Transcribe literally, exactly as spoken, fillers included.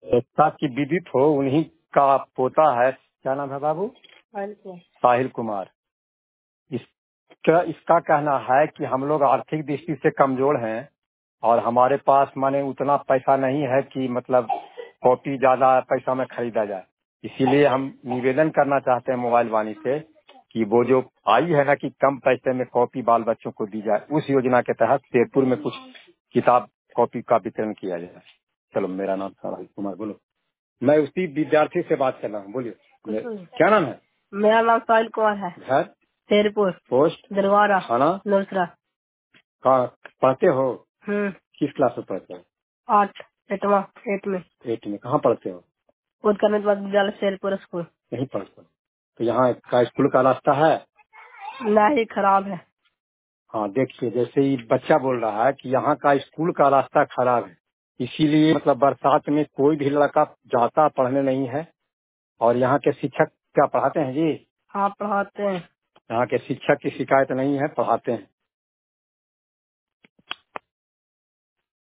एकता की विदित हो उन्हीं का पोता है। क्या नाम है बाबू? साहिल कुमार। साहिल कुमार। इसका इसका कहना है कि हम लोग आर्थिक दृष्टि से कमजोर हैं और हमारे पास माने उतना पैसा नहीं है कि मतलब कॉपी ज्यादा पैसा में खरीदा जाए। इसीलिए हम निवेदन करना चाहते हैं मोबाइल वाणी से कि वो जो आई है ना कि कम पैसे में कॉपी बाल बच्चों को दी जाए, उस योजना के तहत शेरपुर में कुछ किताब कॉपी का वितरण किया जाए। चलो, मेरा नाम साहिल कुमार। बोलो, मैं उसी विद्यार्थी से बात कर रहा हूँ। बोलिए, क्या नाम है? मेरा नाम साहिल कुमार है। घर? शेरपुर। पोस्ट? दरबारा। थाना? नौसरा। कहाँ पढ़ते हो? हम्म। किस क्लास में पढ़ते हो? आठ एटवा एट में। एट में। कहाँ पढ़ते हो? उत्कर्ष विद्यालय शेरपुर स्कूल। यहीं पढ़ते हो? तो यहाँ का स्कूल का रास्ता है? नहीं, खराब है। हाँ, देखिए, जैसे ही बच्चा बोल रहा है कि यहाँ का स्कूल का रास्ता खराब है, इसीलिए मतलब बरसात में कोई भी लड़का जाता पढ़ने नहीं है। और यहाँ के शिक्षक क्या पढ़ाते हैं जी? हाँ, पढ़ाते हैं। यहाँ के शिक्षक की शिकायत नहीं है, पढ़ाते हैं।